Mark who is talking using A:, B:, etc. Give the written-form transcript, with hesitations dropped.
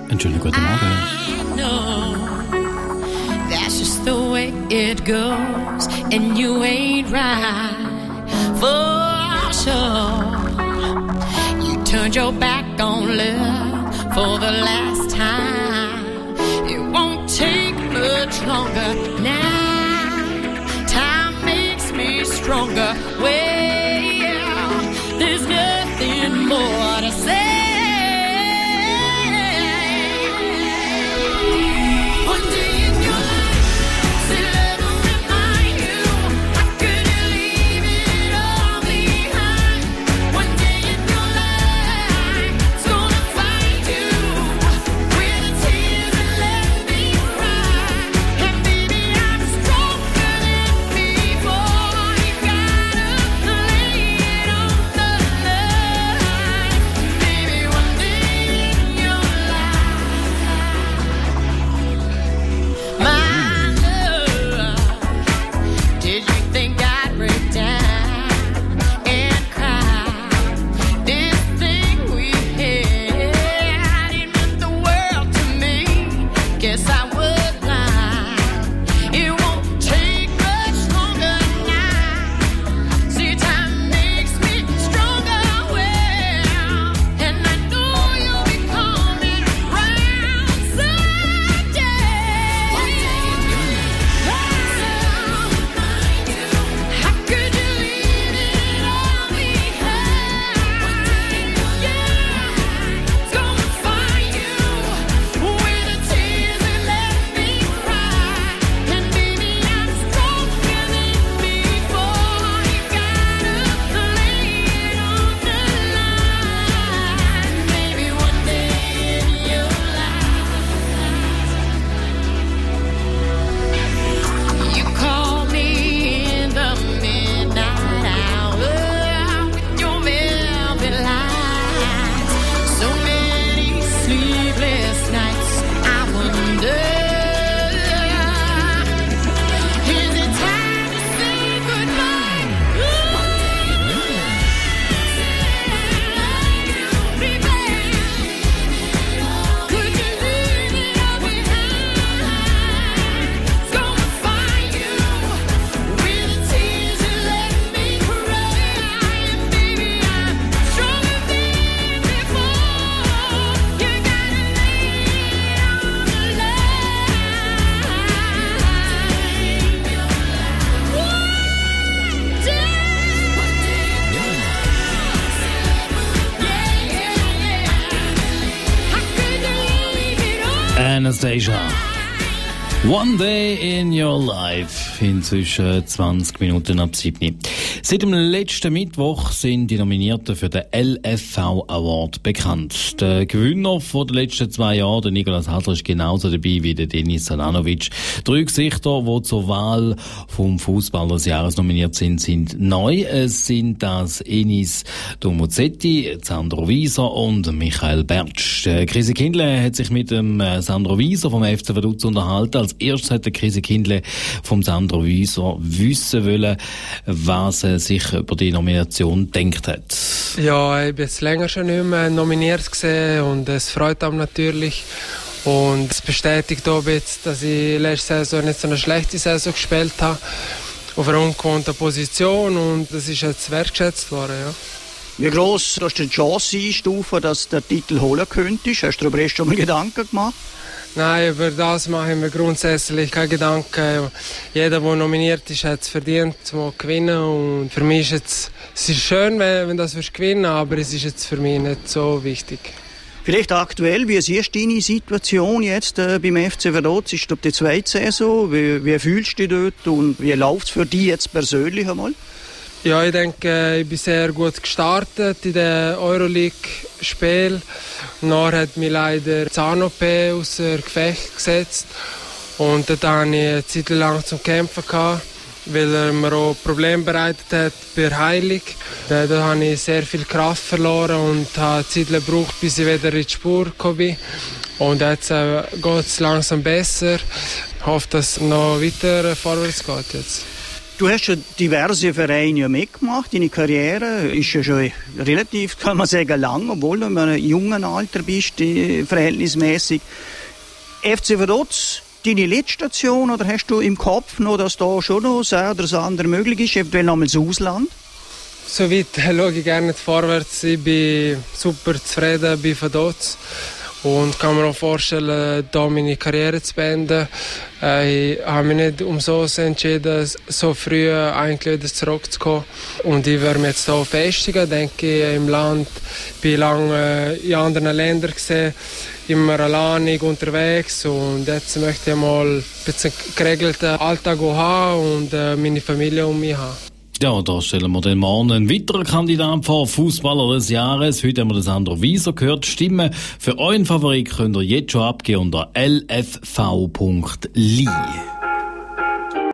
A: Einen schönen guten Morgen.
B: That's just the way it goes, and you ain't right for sure. You turned your back on love for the last time. It won't take much longer now. Time makes me stronger. Well, there's nothing more to say.
A: Anastasia. One Day in Your Life. Inzwischen 20 Minuten ab 7. Seit dem letzten Mittwoch sind die Nominierten für den LFV Award bekannt. Der Gewinner von den letzten 2 Jahren, der Nicolas Hasler, ist genauso dabei wie der Denis Salanovic. 3 Gesichter, die zur Wahl vom Fußballer des Jahres nominiert sind neu. Es sind das Enis Domozzetti, Sandro Wieser und Michael Bertsch. Chrissy Kindle hat sich mit dem Sandro Wieser vom FC Vaduz unterhalten. Als erstes hat der Chrissy Kindle vom Sandro Wieser wissen wollen, was er sich über die Nomination gedacht hat.
C: Ja, ich bin jetzt länger schon nicht mehr nominiert gesehen und es freut mich natürlich. Und es bestätigt auch jetzt, dass ich letzte Saison nicht so eine schlechte Saison gespielt habe. Auf einer ungewohnten Position und das ist jetzt wertgeschätzt worden, ja.
D: Wie gross hast du die Chance einstufen, dass du den Titel holen könntest? Hast du darüber erst schon mal Gedanken gemacht?
C: Nein, über das mache ich mir grundsätzlich keine Gedanken. Jeder, der nominiert ist, hat es verdient, zu gewinnen. Und für mich ist es ist schön, wenn das gewinnen, aber es ist jetzt für mich nicht so wichtig.
D: Vielleicht aktuell, wie siehst du deine Situation jetzt beim FC Vaduz? Ist das die 2. Saison? Wie fühlst du dich dort und wie läuft es für dich jetzt persönlich einmal?
C: Ja, ich denke, ich bin sehr gut gestartet in den Euroleague-Spielen. Nachher hat mich leider Zahn-OP außer Gefecht gesetzt. Und dort hatte ich eine Zeit lang zum Kämpfen gehabt, weil er mir auch Probleme bereitet hat bei Heilung. Da habe ich sehr viel Kraft verloren und habe Zeit gebraucht, bis ich wieder in die Spur gekommen bin. Und jetzt geht es langsam besser. Ich hoffe, dass es noch weiter vorwärts geht jetzt.
D: Du hast schon diverse Vereine mitgemacht. Deine Karriere ist ja schon relativ, kann man sagen, lang, obwohl du in einem jungen Alter bist, verhältnismäßig. FC Vaduz, deine Letztstation, oder hast du im Kopf noch, dass da schon noch das eine oder das andere möglich ist, eventuell nochmal ins Ausland?
C: Soweit schaue ich gerne vorwärts. Ich bin super zufrieden bei Vaduz und kann mir auch vorstellen, hier meine Karriere zu beenden. Ich habe mich nicht umsonst entschieden, so früh eigentlich wieder zurückzukommen. Und ich werde mich jetzt hier festigen, denke ich, im Land. Ich bin lange in anderen Ländern gesehen, immer alleinig unterwegs. Und jetzt möchte ich mal ein bisschen geregelten Alltag haben und meine Familie um mich haben.
A: Ja, da stellen wir den morgen einen weiteren Kandidat vor, Fußballer des Jahres. Heute haben wir das Sandro Wieser gehört. Stimmen für euren Favorit könnt ihr jetzt schon abgeben unter lfv.li.